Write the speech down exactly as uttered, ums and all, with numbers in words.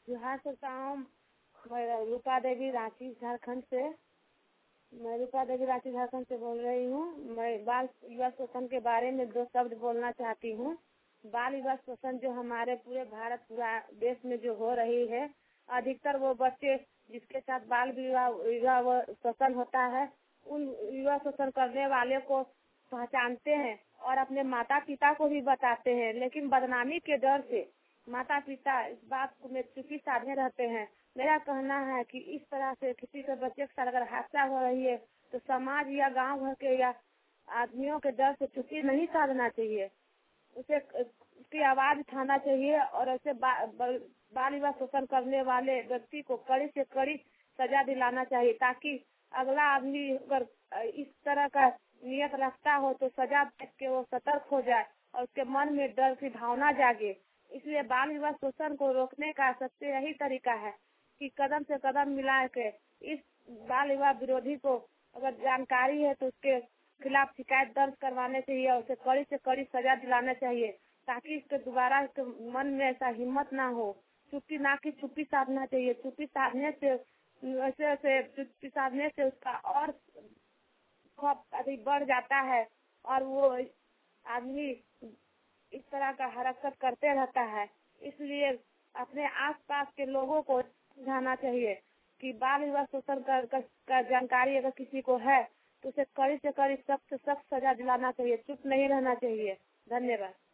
बिहार से हूँ। मैं रूपा देवी रांची झारखंड से मैं रूपा देवी रांची झारखंड से बोल रही हूँ। मैं बाल विवाह शोषण के बारे में दो शब्द बोलना चाहती हूँ। बाल विवाह शोषण जो हमारे पूरे भारत पूरा देश में जो हो रही है, अधिकतर वो बच्चे जिसके साथ बाल विवाह विवाह शोषण होता है, उन विवाह शोषण करने वाले को पहचानते हैं और अपने माता पिता को भी बताते हैं, लेकिन बदनामी के डर से माता पिता इस बात में चुप्पी साधे रहते हैं। मेरा कहना है कि इस तरह से किसी के बच्चे के साथ अगर हादसा हो रही है तो समाज या गांव भर के या आदमियों के डर से चुप्पी नहीं साधना चाहिए, उसे उसकी आवाज उठाना चाहिए और ऐसे बा, बा, बाल विवाह शोषण करने वाले व्यक्ति को कड़ी से कड़ी सजा दिलाना चाहिए, ताकि अगला आदमी अगर इस तरह का नियत रखता हो तो सजा देख के वो सतर्क हो जाए और उसके मन में डर की भावना जागे। इसलिए बाल विवाह शोषण को रोकने का सबसे यही तरीका है कि कदम से कदम मिला के इस बाल विवाह विरोधी को अगर जानकारी है तो उसके खिलाफ शिकायत दर्ज करवाने चाहिए और उसे कड़ी से कड़ी सजा दिलाना चाहिए, ताकि इसके दोबारा इसके मन में ऐसा हिम्मत ना हो। चुप्पी ना की चुप्पी साधना चाहिए। चुप्पी साधने से ऐसे ऐसे चुप्पी साधने से उसका और खौफ अधिक बढ़ जाता है और वो आदमी इस तरह का हरकत करते रहता है। इसलिए अपने आसपास के लोगों को समझाना चाहिए कि बाल विवाह शोषण का जानकारी अगर किसी को है तो उसे कड़ी से कड़ी सख्त से सख्त सजा दिलाना चाहिए, चुप नहीं रहना चाहिए। धन्यवाद।